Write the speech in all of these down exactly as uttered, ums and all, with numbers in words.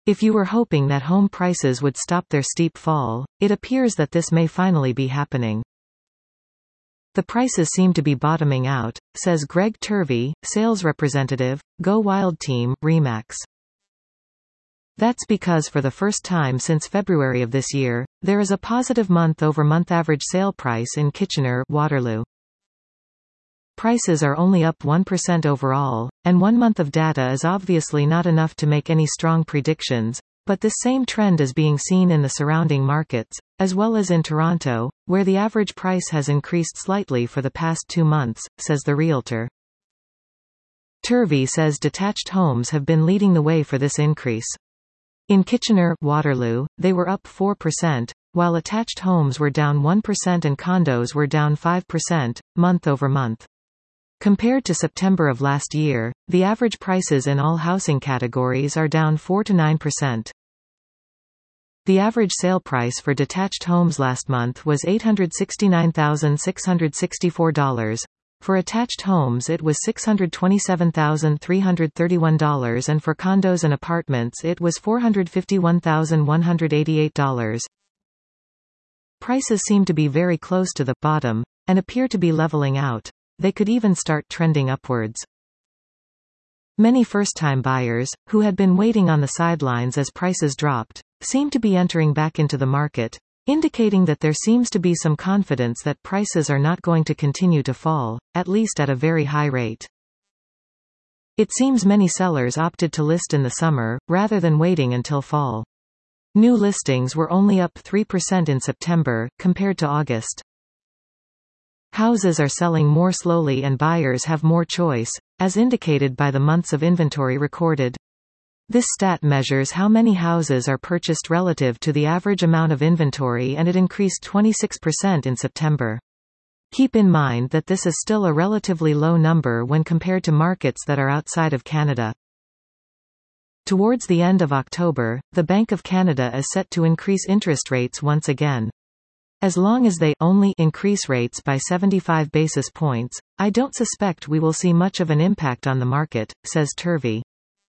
If you were hoping that home prices would stop their steep fall, it appears that this may finally be happening. The prices seem to be bottoming out, says Greg Turvey, sales representative, Go Wild Team, Remax. That's because for the first time since February of this year, there is a positive month-over-month average sale price in Kitchener-Waterloo. Prices are only up one percent overall, and one month of data is obviously not enough to make any strong predictions, but this same trend is being seen in the surrounding markets, as well as in Toronto, where the average price has increased slightly for the past two months, says the realtor. Turvey says detached homes have been leading the way for this increase. In Kitchener-Waterloo, they were up four percent, while attached homes were down one percent and condos were down five percent, month over month. Compared to September of last year, the average prices in all housing categories are down four to nine percent. The average sale price for detached homes last month was eight hundred sixty-nine thousand six hundred sixty-four dollars. For attached homes it was six hundred twenty-seven thousand three hundred thirty-one dollars and for condos and apartments it was four hundred fifty-one thousand one hundred eighty-eight dollars. Prices seem to be very close to the bottom, and appear to be leveling out. They could even start trending upwards. Many first-time buyers, who had been waiting on the sidelines as prices dropped, seem to be entering back into the market, indicating that there seems to be some confidence that prices are not going to continue to fall, at least at a very high rate. It seems many sellers opted to list in the summer, rather than waiting until fall. New listings were only up three percent in September, compared to August. Houses are selling more slowly and buyers have more choice, as indicated by the months of inventory recorded. This stat measures how many houses are purchased relative to the average amount of inventory, and it increased twenty-six percent in September. Keep in mind that this is still a relatively low number when compared to markets that are outside of Canada. Towards the end of October, the Bank of Canada is set to increase interest rates once again. As long as they only increase rates by seventy-five basis points, I don't suspect we will see much of an impact on the market, says Turvey.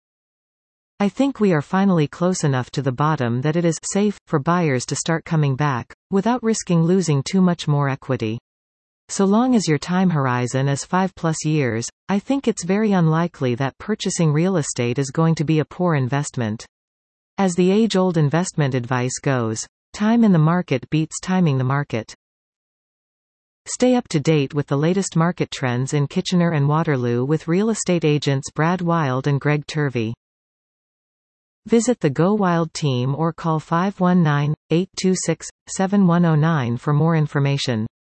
I think we are finally close enough to the bottom that it is safe for buyers to start coming back, without risking losing too much more equity. So long as your time horizon is five plus years, I think it's very unlikely that purchasing real estate is going to be a poor investment. As the age-old investment advice goes, time in the market beats timing the market. Stay up to date with the latest market trends in Kitchener and Waterloo with real estate agents Brad Wild and Greg Turvey. Visit the Go Wild team or call five one nine, eight two six, seven one zero nine for more information.